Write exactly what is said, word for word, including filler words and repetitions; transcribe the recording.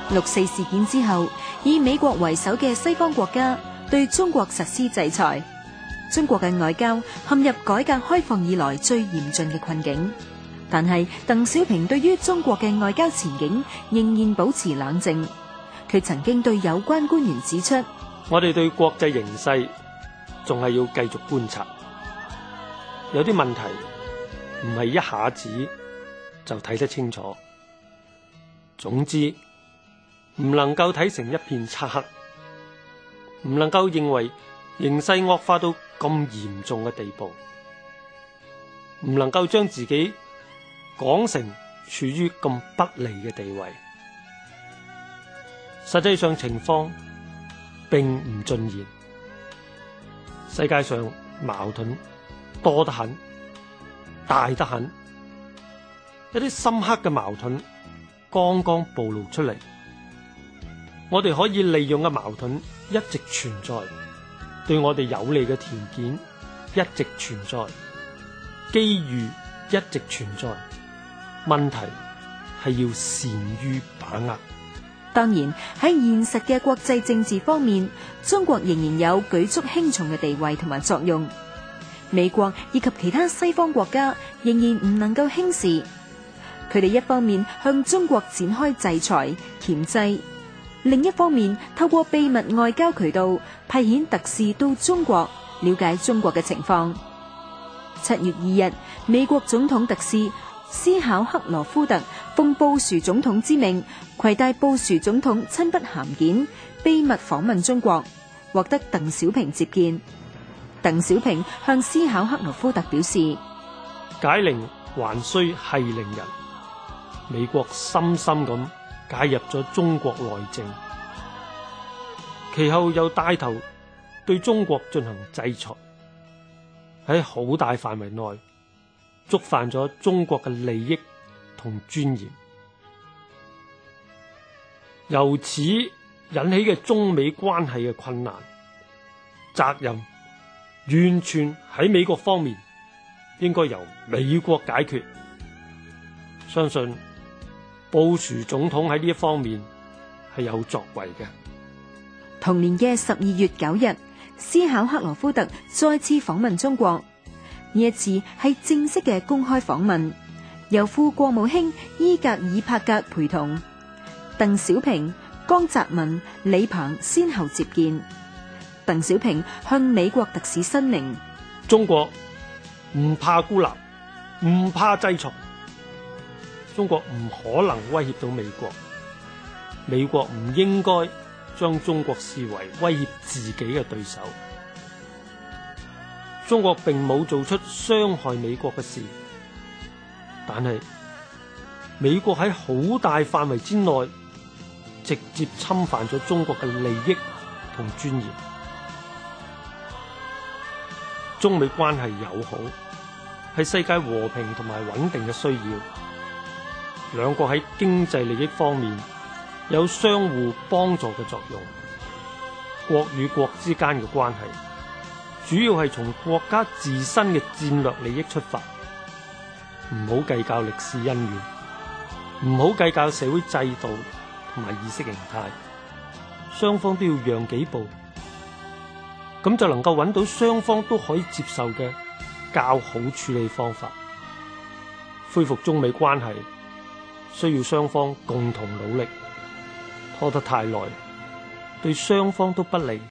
六四事件之後，以美國為首嘅西方國家對中國實施制裁，中國嘅外交陷入改革開放以來最嚴峻嘅困境。但係鄧小平對於中國嘅外交前景仍然保持冷靜。佢曾經對有關官員指出： 我哋對國際形勢仲係要繼續觀察，有啲問題唔係一下子就睇得清楚。總之，唔能夠睇成一片漆黑，唔能夠認為形勢惡化到咁嚴重嘅地步，唔能夠將自己講成處於咁不利嘅地位。實際上情況並唔盡然，世界上矛盾多得很，大得很，一啲深刻嘅矛盾剛剛暴露出嚟，我哋可以利用嘅矛盾一直存在，對我哋有利嘅條件一直存在，機遇一直存在，問題係要善於把握。 當然喺現實嘅國際政治方面，中國仍然有舉足輕重嘅地位同埋作用。美國以及其他西方國家仍然唔能夠輕視，佢哋一方面向中國展開制裁鉗制，另一方面透過秘密外交渠道派遣特使到中國了解中國嘅情況。七月二日，美國總統特使斯考克羅夫特奉布殊總統之命，攜帶布殊總統親筆函件，秘密訪問中國，獲得鄧小平接見。鄧小平向斯考克羅夫特表示： 解鈴還須繫鈴人，美國深深咁介入咗中國內政，其後又帶頭對中國進行制裁，喺好大範圍內觸犯咗中國嘅利益同尊嚴，由此引起嘅中美關係嘅困難，責任完全喺美國方面，應該由美國解決。相信布殊總統喺呢一方面係有作為嘅。 同年嘅十二月九日，斯考克羅夫特再次訪問中國，呢一次係正式嘅公開訪問，由副國務卿伊格爾帕格陪同，鄧小平、江澤民、李鵬先後接見。鄧小平向美國特使申明： 中國唔怕孤立，唔怕制裁，中國唔可能威脅到美國，美國唔應該將中國視為威脅自己嘅對手。中國並冇做出傷害美國嘅事，但係美國喺好大範圍之內直接侵犯咗中國嘅利益同尊嚴。中美關係友好係世界和平同埋穩定嘅需要，兩國喺經濟利益方面有相互幫助嘅作用。國與國之間嘅關係主要係從國家自身嘅戰略利益出發，唔好計較歷史恩怨，唔好計較社會制度同埋意識形態，雙方都要讓幾步，咁就能夠揾到雙方都可以接受嘅較好處理方法。恢復中美關係需要雙方共同努力，拖得太耐，對雙方都不利。